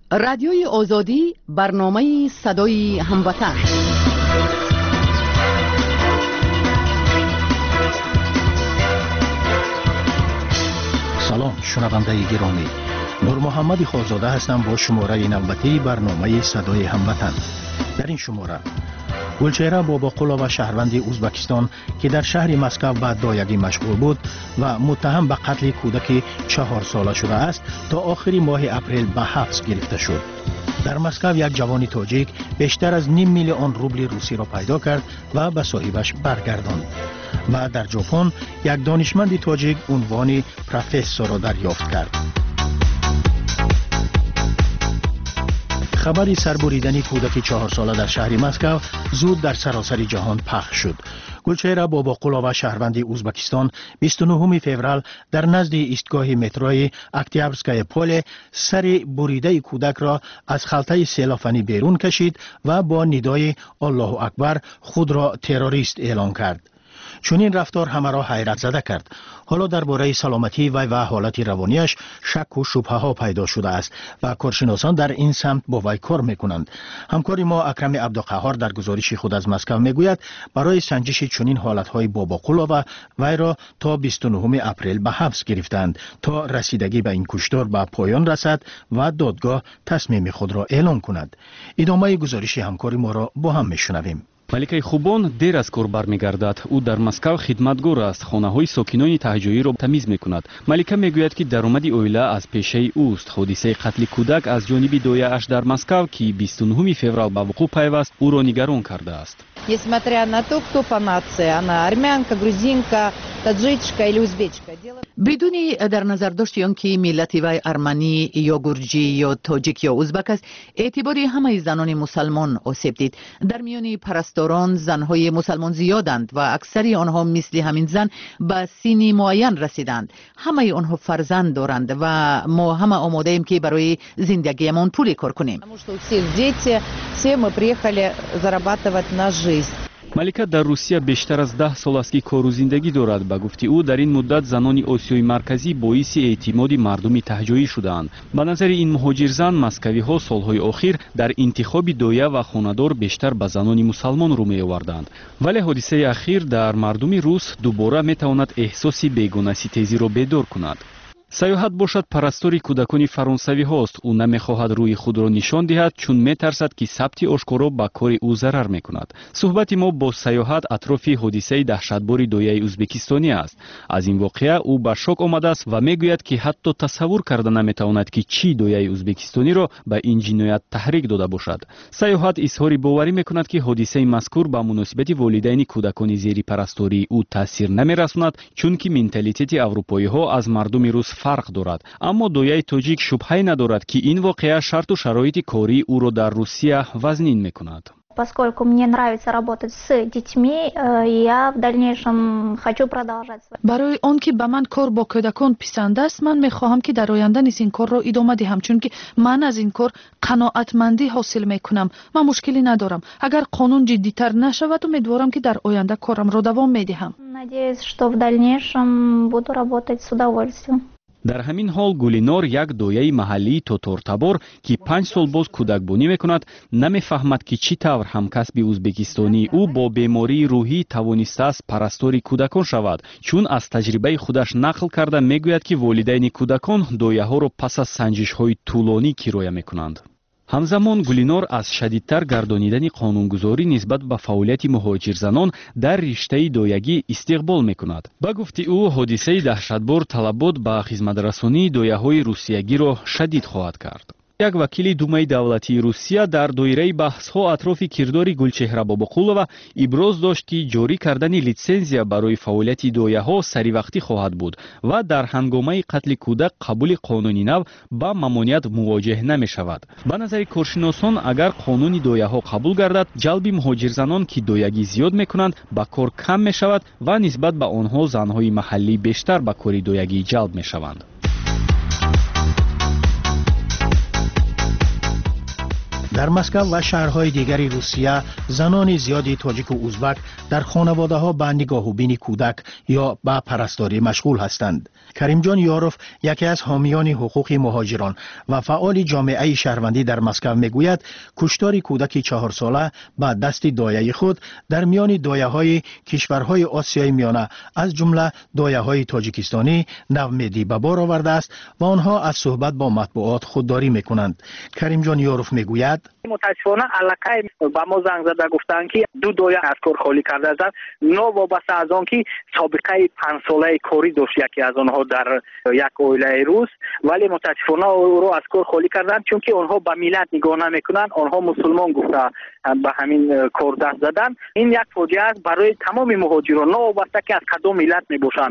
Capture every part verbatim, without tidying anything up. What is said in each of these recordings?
رادیوی آزادی برنامه صدای هموطن. سلام شنونده گرامی، نور محمد خورزاده هستم با شماره نوبتی برنامه صدای هموطن. در این شماره گلچهره باباقولا و شهروند ازبکستان که در شهر مسکو به دایگی مشغول بود و متهم به قتل کودک چهار ساله شده است تا آخر ماه اپریل به حبس گرفته شد. در مسکو یک جوان تاجیک بیشتر از نیم میلیون روبل روسی را پیدا کرد و به صاحبش برگرداند. و در ژاپن یک دانشمند تاجیک عنوان پروفسور را دریافت کرد. خبری سربریدن کودک چهار ساله در شهر مسکو زود در سراسر جهان پخش شد. گلچهره باباقولا و شهروند ازبکستان بیست و نهم فوریه در نزد ایستگاه متروی اکتیابرسکای پل سر بریده کودک را از خلطه سیلافنی بیرون کشید و با ندای الله اکبر خود را تروریست اعلام کرد. چون این رفتار همه را حیرت زده کرد. حالا درباره سلامتی وی و حالت روانیش شک و شبهه ها پیدا شده است و کارشناسان در این سمت با وی کار میکنند. همکار ما اکرم عبدالقهار در گزارش خود از مسکو میگوید برای سنجش چنین حالت های باباقولا و وی را تا بیست و نهم اپریل به حبس گرفتند تا رسیدگی به این کشتار به پایان رسد و دادگاه تصمیم خود را اعلام کند. ادامه گزارش همکار ما را با هم میشنویم. маликаи хубон дер аз кор бармегардад. ӯ дар маскав хидматгор аст. хонаҳои сокинони таҳҷоиро тамиз мекунад. малика мегӯяд ки даромади оила аз пешаи ӯст. ҳодисаи қатли кӯдак аз ҷониби дояаш дар маскав ки бисту нӯҳуми феврал ба вуқӯъ пайваст ӯро нигарон кардааст. Несмотря на то, кто по нации, она армянка, грузинка, таджичка или узбечка. بدون در نظر داشت که ملت وی ارمنی یا گرجی یا تاجیک یا ازبک است، اعتباری همه زنان مسلمان آسیب دید. در میان پرستاران زنهای مسلمان زیادند و اکثری آنها مثل همین زن به سنی معین رسیدند. همه آنها فرزند دارند و ما همه آماده ایم که برای زندگیمان پول کار کنیم. малика дар русия бештар аз даҳ сол аст ки кору зиндагӣ дорад. ба гуфти ӯ дар ин муддат занони осиёи марказӣ боиси эътимоди мардуми таҳҷоӣ шудаанд. ба назари ин муҳоҷирзан маскавиҳо солҳои охир дар интихоби доя ва хонадор бештар ба занони мусалмон рӯ меоварданд. вале ҳодисаи ахир дар мардуми рус дубора метавонад эҳсоси бегонаситезиро бедор кунад. саёҳат бошад парастори кӯдакони фаронсавиҳост. ӯ намехоҳад рӯи худро нишон диҳад, чун метарсад ки сабти ошкоро ба кори ӯ зарар мекунад. суҳбати мо бо саёҳат атрофи ҳодисаи таҳшатбори дояи ӯзбекистонӣ аст. аз ин воқеа ӯ ба шок омадааст ва мегӯяд ки ҳатто тасаввур карда наметавонад ки чӣ дояи ӯзбекистониро ба ин ҷиноят таҳрик дода бошад. саёҳат изҳори боварӣ мекунад ки ҳодисаи мазкур ба муносибати волидайни кӯдакони зери парастории ӯ таъсир намерасонад, чунки менталитети аврупоиҳо аз мардуми рус фарқ дорад. аммо дояи тоҷик шубҳае надорад ки ин воқеа шарту шароити кории ӯро дар Русия вазнин мекунад. Поскольку мне нравится работать с детьми, я в дальнейшем хочу продолжать. برای آن که به من کار با کودکان پسند است، من میخواهم که در آینده نیز این کار را ادامه دهم، چون که من از این کار قناعتمندی حاصل میکنم. من مشکلی ندارم. اگر قانون جدی‌تر نشود، امیدوارم که در آینده کارم را دوام میدهم. Надеюсь, что в дальнейшем буду работать с удовольствием. дар ҳамин ҳол гулинор як дояи маҳаллии тотортабор ки панҷ сол боз кӯдакбонӣ мекунад намефаҳмад ки чӣ тавр ҳамкасби ӯзбекистонии ӯ бо бемории рӯҳӣ тавонистааст парастори кӯдакон шавад, чун аз таҷрибаи худаш нақл карда мегӯяд ки волидайни кӯдакон дояҳоро пас аз санҷишҳои тӯлонӣ кироя мекунанд. ҳамзамон гулинор аз шадидтар гардонидани қонунгузорӣ нисбат ба фаъолияти муҳоҷирзанон дар риштаи доягӣ истиқбол мекунад. ба гуфти ӯ ҳодисаи таҳшатбор талабот ба хизматрасонии дояҳои русиягиро шадид хоҳад кард. як вакили думаи давлатии Русия дар доираи баҳсҳо атрофи кирдори Гулчеҳра Бобоқулова иброз дошт ки ҷорӣ кардани литсензия барои фаъолияти дояҳо саривақтӣ хоҳад буд ва дар ҳангомаи қатли кӯдак қабули қонуни нав ба мамоният мувоҷеҳ намешавад. ба назари коршиносон агар қонуни дояҳо қабул гардад, ҷалби муҳоҷирзанон ки доягӣ зиёд мекунанд ба кор кам мешавад ва нисбат ба онҳо занҳои маҳаллӣ бештар ба кори доягӣ ҷалб мешаванд. در مسکو و شهرهای دیگری روسیه زنان زیادی تاجیک و ازبک در خانواده ها به نگاه و بین کودک یا به پرستاری مشغول هستند. کریم جان یاروف یکی از حامیان حقوق مهاجران و فعال جامعه شهروندی در مسکو میگوید کشتار کودک چهار ساله به دست دایه خود در میان دایه های کشورهای آسیای میانه از جمله دایه های تاجیکستانی نومیدی به بار آورده است و آنها از صحبت با مطبوعات خودداری میکنند. کریم جان یاروف میگوید متاسفانه علاقه با ما زنگ زده گفتند که دو دایه از کار خالی کرده است. نوابسته از آن که سابقه پنج ساله کاری داشت یکی از آنها در یک اویله روس، ولی متاسفانه او رو از کار خالی کردند چون که آنها به ملت نگاه نمیکنند، آنها مسلمان گفته به همین کار دست زدند. این یک فاجعه است برای تمام مهاجران نوابسته که از کدام ملت میباشند.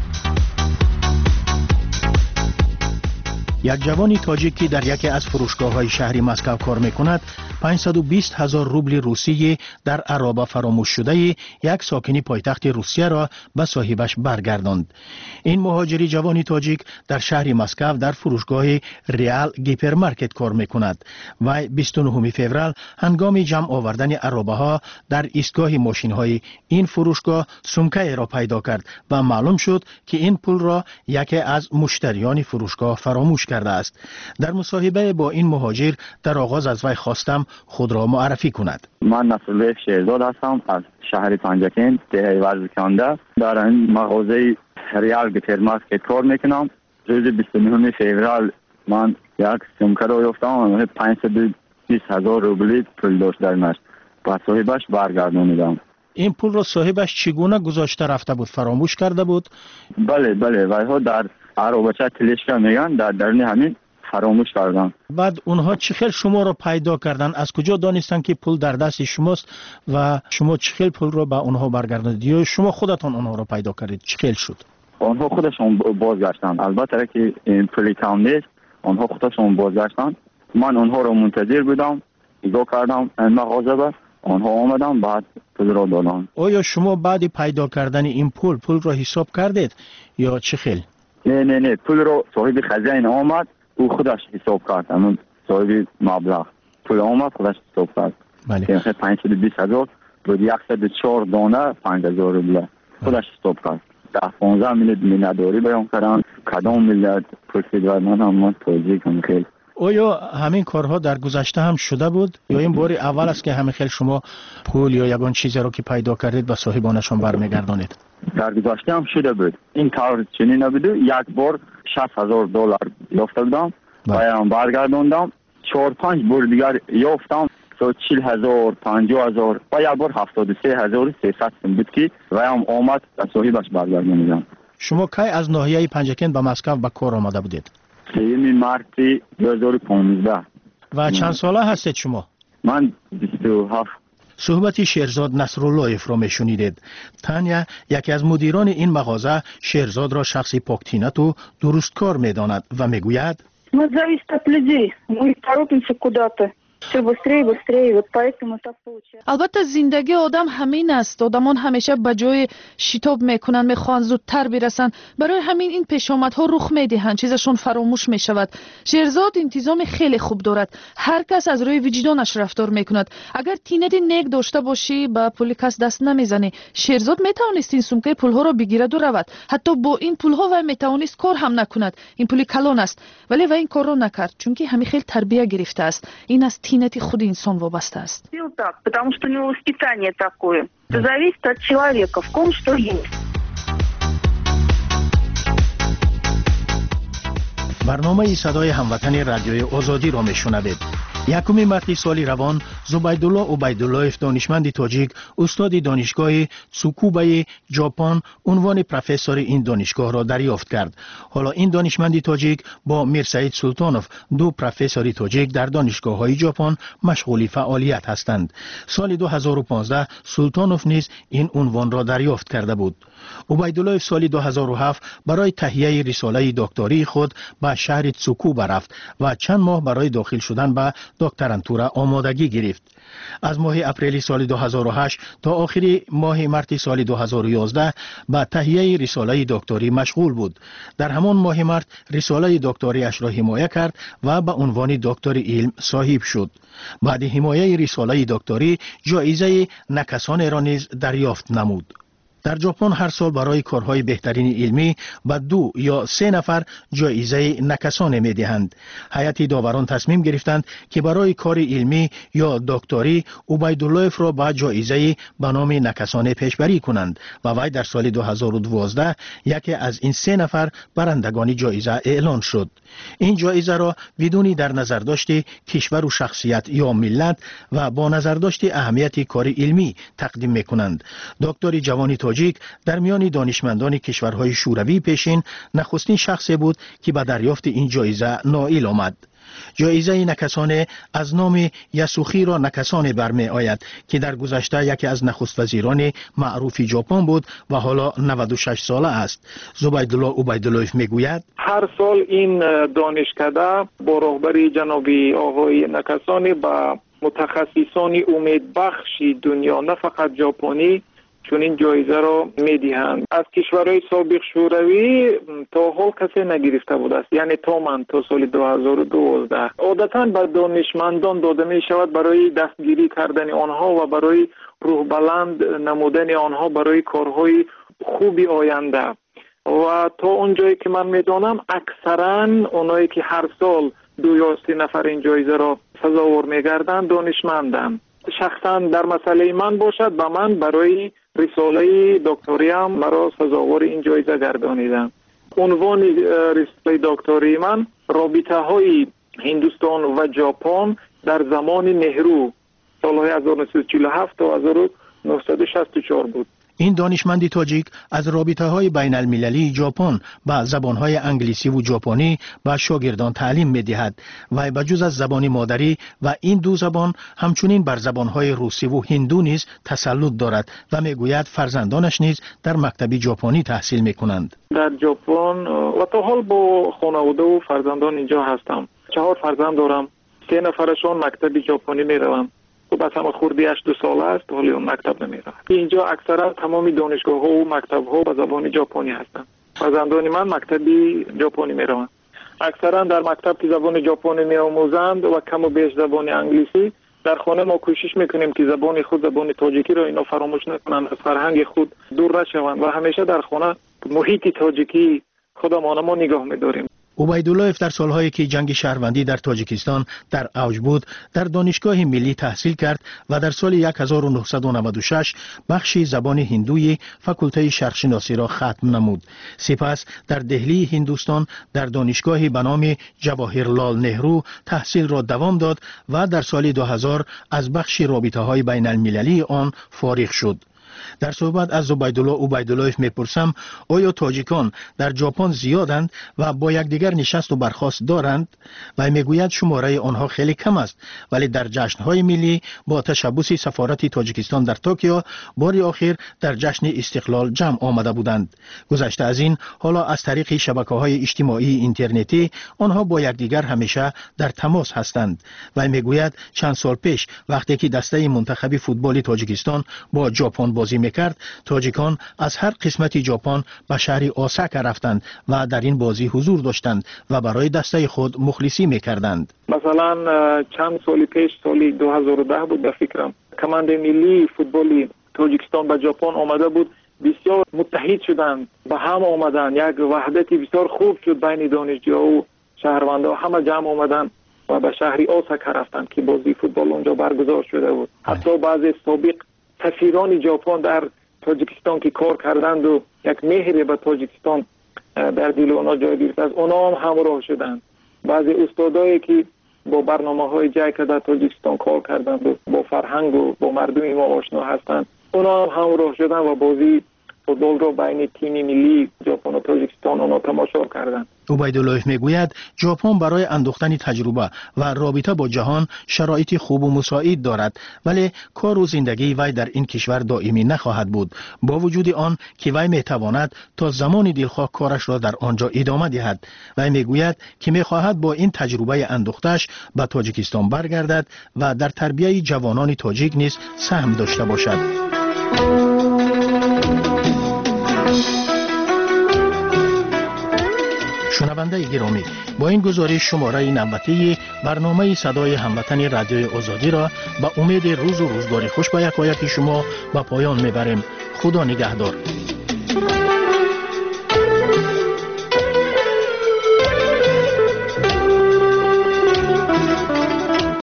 یک جوانی تاجیکی در یکی از فروشگاه‌های شهری مسکو کار می‌کند پانصد و بیست هزار روبل روسی در عرابه فراموش شده یک ساکنی پایتخت روسیه را به صاحبش برگرداند. این مهاجری جوانی تاجیک در شهر مسکو در فروشگاه ریال گیپرمارکت کار می‌کند و بیست و نهم فوریه هنگام جمع آوردن عرابه‌ها در ایستگاه ماشین‌های این فروشگاه سومکه را پیدا کرد و معلوم شد که این پول را یکی از مشتریان فروشگاه فراموش کرده است. در مصاحبه با این مهاجر در آغاز از وی خواستم خود را معرفی کند. من نصرالله شهزاد هستم از شهر پنجکین دهه ورزکنده. در این مغازه ریال گیپرمارکت کار میکنم. روز بیست و نهم فوریه من یک سومکه را یافتم، پانصد و بیست هزار روبل پول داشت درش. با صاحبش برگردانیدم. این پول را صاحبش چگونه گذاشته رفته بود؟ فراموش کرده بود؟ بله بله، ولی در عربچه تلشکا میگن در درون همین فراموش کردن. بعد اونها چخیل شما را پیدا کردن؟ از کجا دانستن که پول در دست شماست و شما چخیل پول را به اونها برگرداندید یا شما خودتان اونها را پیدا کردید؟ چخیل شد؟ آنها خودشون بازگشتن. البته که این پولی کم نیست، آنها خودشون بازگشتن. من اونها را منتظر بودم، نگاه کردم این مغازه با آنها آمدن، بعد پول را دادن. آیا شما بعد پیدا کردن این پول پول را حساب کردید یا چخیل؟ نه نه نه، پول رو صاحب خزانه آمد، او خودش حساب کرد. همون صاحب مبلغ پول آمد خودش حساب کرد. بله. که پانصد و بیست هزار بود، صد و چهار دانه پنج هزار روبل خودش حساب کرد. ده پانزده میلیت مینداری بیان کردن. کدام میلیت پرسید و من هم من توضیح کنم. خیلی آیا همین کارها در گذشته هم شده بود یا این بار اول است که همین خیلی شما پول یا یگان چیزی رو که پیدا کردید و صاحبانشون برمیگردانید؟ در گذشته هم شده بود. این کار چنین نبود. یک بار شصت هزار دلار یافته بودم و هم برگرداندم. چهار پنج بار دیگر یافتم صد و چهل هزار، پنجاه هزار و یک بار هفتاد و سه هزار و سیصد بود که و هم آمد و صاحبش برگرداندم. شما کی از ناحیه پنجکین به مسکو به کار آمده بودید؟ سوم مارس دو هزار و پانزده. و چند ساله هستید شما؟ من بیست و هفت. صحبت شیرزاد نصراللهیف را میشنیدید. تانیا یکی از مدیران این مغازه شیرزاد را شخصی پاکتینت و درستکار میداند و میگوید Мы зависит от людей. Мы торопимся куда-то. Все быстрее, быстрее. Вот поэтому так получается. البته زندگی آدم همین است. آدمان همیشه به جای شتاب میکنن، میخوان زودتر برسن. برای همین این پیشامدها رخ میدهند، چیزشون فراموش میشود. شیرزاد انتظام خیلی خوب دارد. هر کس از روی وجدانش رفتار میکند. اگر تینت نیک داشته باشی با پول کس دست نمیزنی. شیرزاد میتوانست این سومکه پولها را بگیرد و رود. حتی با این پولها و میتوانست کار هم نکند. این پول کلان است. ولی و این کار را نکرد چون که همین خیلی تربیت گرفته است. این از تینت خود انسان وابسته است. Так, потому что у него воспитание такое. Это зависит от человека, в ком что есть. برنامه صدای هموطن رادیوی آزادی را میشنوید. یکم مارس سال روان زبیدالله عبیداللهیف دانشمند تاجیک استاد دانشگاه تسوکوبه ژاپن عنوان پروفسور این دانشگاه را دریافت کرد. حالا این دانشمند تاجیک با میرسعید سلطانوف دو پروفسور تاجیک در دانشگاه‌های ژاپن مشغول فعالیت هستند. سال دو هزار و پانزده سلطانوف نیز این عنوان را دریافت کرده بود. عبیداللهیف سال دو هزار و هفت برای تهیه رساله دکتری خود به شهر تسوکوبه رفت و چند ماه برای داخل شدن به دکترانتورا آمادگی گرفت. از ماه اپریل سال دو هزار و هشت تا آخر ماه مارس سال دو هزار و یازده به تهیه رساله دکتری مشغول بود. در همان ماه مارس رساله دکتری اش را حمایت کرد و به عنوان دکتر علم صاحب شد. بعد حمایت رساله دکتری جایزه نکسان را نیز دریافت نمود. در ژاپن هر سال برای کارهای بهترین علمی به دو یا سه نفر جایزه نکسان می دهند. هیئت داوران تصمیم گرفتند که برای کار علمی یا دکتری عبیدالله را به جایزه به نام نکسان پیشبری کنند و وی در سال دو هزار و دوازده یکی از این سه نفر برندگان جایزه اعلان شد. این جایزه را بدون در نظر داشته کشور و شخصیت یا ملت و با نظر داشته اهمیت کار علمی تقدیم می کنند. دکتر جوانی تاجیک در میان دانشمندان کشورهای شوروی پیشین نخستین شخصی بود که به دریافت این جایزه نائل آمد. جایزه نکسان از نام یاسوخی را نکسان برمی آید که در گذشته یکی از نخست وزیران معروف ژاپن بود و حالا نود و شش ساله است. زبیدالله عبیداللهیف میگوید هر سال این دانشکده با رهبری جنابی آقای نکسانی با متخصصان امیدبخش دنیا نه فقط ژاپنی چون این جایزه را میدهند. از کشورهای سابق شوروی تا حال کسی نگرفته بود است، یعنی تا من تا سال دو هزار و دوازده. عادتا به دانشمندان داده می شود برای دستگیری کردن آنها و برای روح بلند نمودن آنها برای کارهای خوبی آینده. و تا اونجایی که من میدانم اکثرا اونایی که هر سال دو یا سه نفر این جایزه را سزاوار میگردند دانشمندند. شخصا در مسئله من باشد به من برای رساله دکتری هم مرا سزاوار این جایزه گردانیدند. عنوان رساله دکتری من رابطه های هندوستان و ژاپن در زمان نهرو سالهای هزار و نهصد و چهل و هفت تا هزار و نهصد و شصت و چهار بود. این دانشمندی تاجیک از رابطه های بین المللی ژاپن با زبان های انگلیسی و ژاپنی به شاگردان تعلیم می دهد و بجز از زبان مادری و این دو زبان همچنین بر زبان های روسی و هندو نیز تسلط دارد و می گوید فرزندانش نیز در مکتب ژاپنی تحصیل می کنند. در ژاپن و تا حال با خانواده و فرزندان اینجا هستم. چهار فرزند دارم. سه نفرشون مکتب ژاپنی می روند. و بس هم خوردی هشت دو ساله است ولی اون مکتب نمی رود. اینجا اکثرا تمامی دانشگاه ها و مکتب ها به زبان ژاپنی هستند. فرزندان من مکتبی ژاپنی می روند. اکثرا در مکتب که زبان ژاپنی می آموزند و کم و بیش زبان انگلیسی. در خانه ما کوشش میکنیم که زبان خود زبان تاجیکی را اینا فراموش نکنند، از فرهنگ خود دور نشوند و همیشه در خانه محیط تاجیکی خودمان ما نگاه می‌داریم. عبیدالله در سالهایی که جنگ شهروندی در تاجیکستان در اوج بود در دانشگاه ملی تحصیل کرد و در سال هزار و نهصد و نود و شش بخش زبان هندوی فاکولته شرقشناسی را ختم نمود. سپس در دهلی هندوستان در دانشگاهی به نام جواهرلال نهرو تحصیل را دوام داد و در سال دو هزار از بخش رابطه‌های بین المللی آن فارغ شد. در صحبت از زبیدالله عبیداللهیف میپرسم آیا تاجیکان در ژاپن زیادند و با یکدیگر نشست و برخاست دارند؟ و میگوید شماره آنها خیلی کم است ولی در جشن‌های ملی با تشبث سفارت تاجیکستان در توکیو بار آخر در جشن استقلال جمع آمده بودند. گذشته از این حالا از طریق شبکه‌های اجتماعی اینترنتی آنها با یکدیگر همیشه در تماس هستند. و میگوید چند سال پیش وقتی که دسته منتخب فوتبال تاجیکستان با ژاپن بازی میکرد تاجیکان از هر قسمت ژاپن به شهر اوساکا رفتند و در این بازی حضور داشتند و برای دسته خود مخلصی میکردند. مثلا چند سال پیش سال دو هزار و ده بود به فکرم کمانده ملی فوتبالی تاجیکستان به ژاپن آمده بود، بسیار متحد شدند به هم آمدند، یک وحدت بسیار خوب شد بین دانشجوها و شهروندان، همه جمع آمدند و به شهر اوساکا رفتند که بازی فوتبال اونجا برگزار شده بود. حتی بعضی سابق سفیران ژاپن در تاجیکستان که کار کردند و یک مهر به تاجیکستان در دل اونا جای گرفت از اونا هم همراه شدند. بعضی استادایی که با برنامه‌های جای که در تاجیکستان کار کردند و با فرهنگ و با مردم ما آشنا هستند اونا هم همراه شدند و بازی فوتبال را بین تیم ملی ژاپن و تاجیکستان اونا تماشا کردند. عبیدالله میگوید ژاپن برای اندوختن تجربه و رابطه با جهان شرایط خوب و مساعد دارد، ولی کار و زندگی وی در این کشور دائمی نخواهد بود. با وجود آن که وی میتواند تا زمان دلخواه کارش را در آنجا ادامه دهد. وی میگوید که میخواهد با این تجربه اندوختش به تاجیکستان برگردد و در تربیت جوانان تاجیک نیز سهم داشته باشد. شنونده گرامی، با این گزارش شماره نوبتی برنامه صدای هموطن رادیوی آزادی را به امید روز و روزگار خوش به یکایک شما به پایان میبریم. خدا نگهدار.